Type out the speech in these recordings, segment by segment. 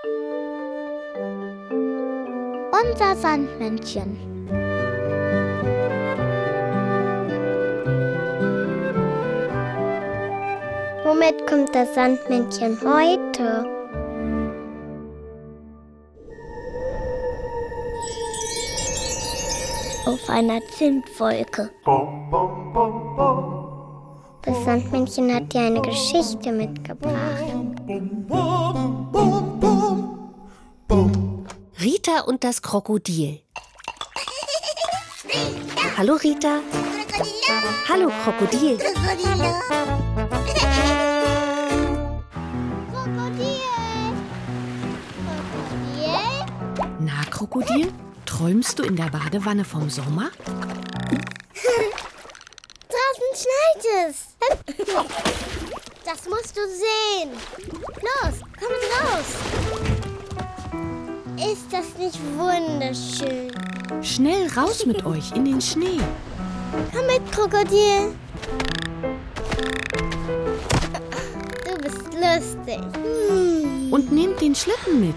Unser Sandmännchen. Womit kommt das Sandmännchen heute? Auf einer Zimtwolke. Das Sandmännchen hat dir eine Geschichte mitgebracht. Rita und das Krokodil. Hallo Rita. Hallo Krokodil. Krokodil! Na Krokodil, träumst du in der Badewanne vom Sommer? Draußen schneit es. Das musst du sehen. Los, komm raus. Ist das nicht wunderschön? Schnell raus mit euch in den Schnee. Komm mit, Krokodil. Du bist lustig. Und nehmt den Schlitten mit.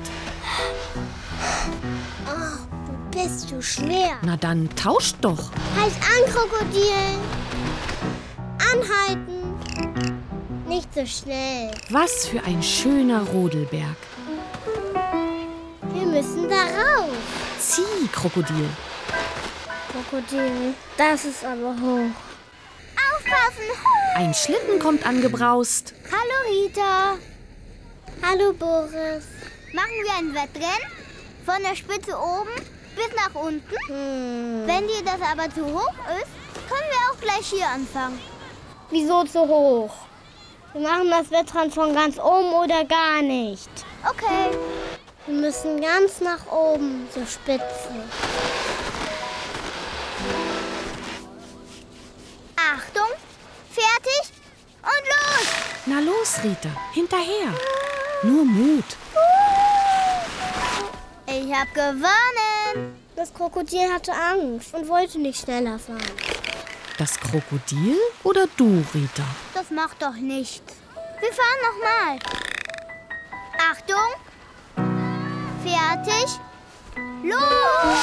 Oh, bist du schwer. Na dann tauscht doch. Halt an, Krokodil. Anhalten. Nicht so schnell. Was für ein schöner Rodelberg. Wir müssen da rauf. Zieh, Krokodil. Krokodil, das ist aber hoch. Aufpassen! Ein Schlitten kommt angebraust. Hallo Rita. Hallo Boris. Machen wir ein Wettrennen? Von der Spitze oben bis nach unten? Wenn dir das aber zu hoch ist, können wir auch gleich hier anfangen. Wieso zu hoch? Wir machen das Wettrennen von ganz oben oder gar nicht. Okay. Wir müssen ganz nach oben zur Spitze. Achtung, fertig und los! Na los, Rita, hinterher. Nur Mut. Ich hab gewonnen! Das Krokodil hatte Angst und wollte nicht schneller fahren. Das Krokodil oder du, Rita? Das macht doch nichts. Wir fahren nochmal. Achtung! Fertig! Los!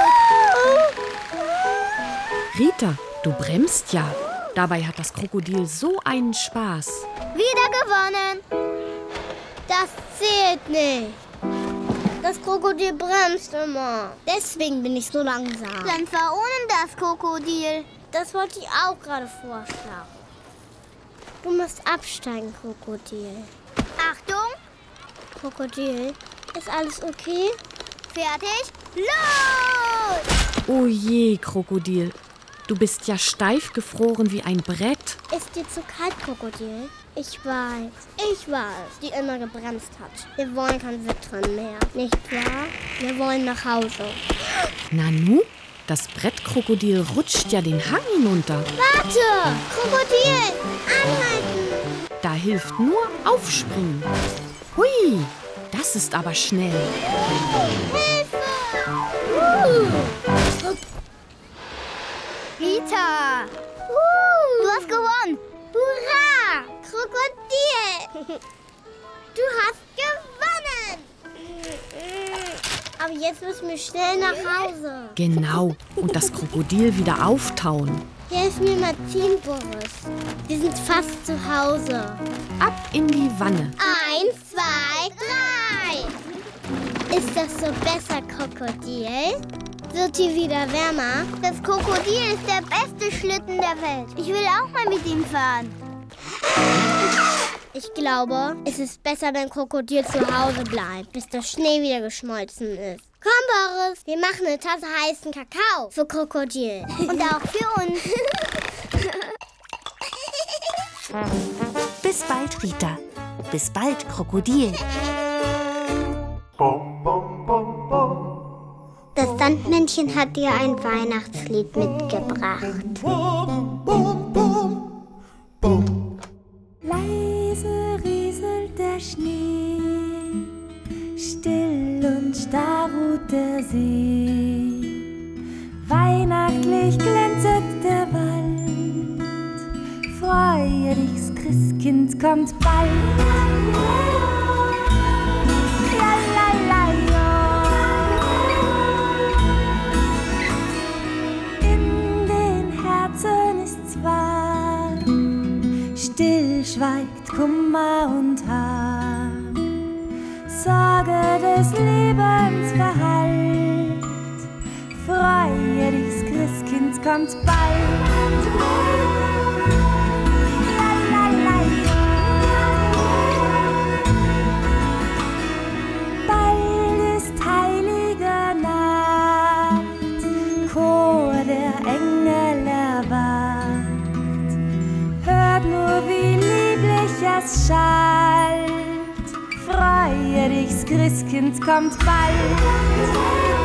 Rita, du bremst ja. Dabei hat das Krokodil so einen Spaß. Wieder gewonnen! Das zählt nicht. Das Krokodil bremst immer. Deswegen bin ich so langsam. Dann fahr ohne das Krokodil. Das wollte ich auch gerade vorschlagen. Du musst absteigen, Krokodil. Achtung! Krokodil, ist alles okay? Fertig? Los! Oh je, Krokodil. Du bist ja steif gefroren wie ein Brett. Ist dir zu kalt, Krokodil? Ich weiß, die immer gebremst hat. Wir wollen kein Wettrennen mehr. Nicht wahr? Wir wollen nach Hause. Nanu, das Brettkrokodil rutscht ja den Hang hinunter. Warte! Krokodil! Anhalten! Da hilft nur Aufspringen. Hui, das ist aber schnell. Hilfe! Rita! Du hast gewonnen! Hurra! Krokodil! Du hast gewonnen! Aber jetzt müssen wir schnell nach Hause. Genau, und das Krokodil wieder auftauen. Hilf mir mal ziehen, Boris. Wir sind fast zu Hause. Ab in die Wanne. 1, 2, 3. Ist das so besser, Krokodil? Wird hier wieder wärmer? Das Krokodil ist der beste Schlitten der Welt. Ich will auch mal mit ihm fahren. Ich glaube, es ist besser, wenn Krokodil zu Hause bleibt, bis der Schnee wieder geschmolzen ist. Komm, Boris, wir machen eine Tasse heißen Kakao für Krokodil. Und auch für uns. Bis bald, Rita. Bis bald, Krokodil. Das Sandmännchen hat dir ein Weihnachtslied mitgebracht. Leise rieselt der Schnee, still und starr ruht der See. Weihnachtlich glänzet der Wald, freue dich, das Christkind kommt bald. Ja, ist Lebensverhalt. Freue dich, Christkind kommt bald. Bald ist heilige Nacht, Chor der Engel erwacht. Hört nur, wie lieblich es schallt. Freue dich, Christkind kommt bald.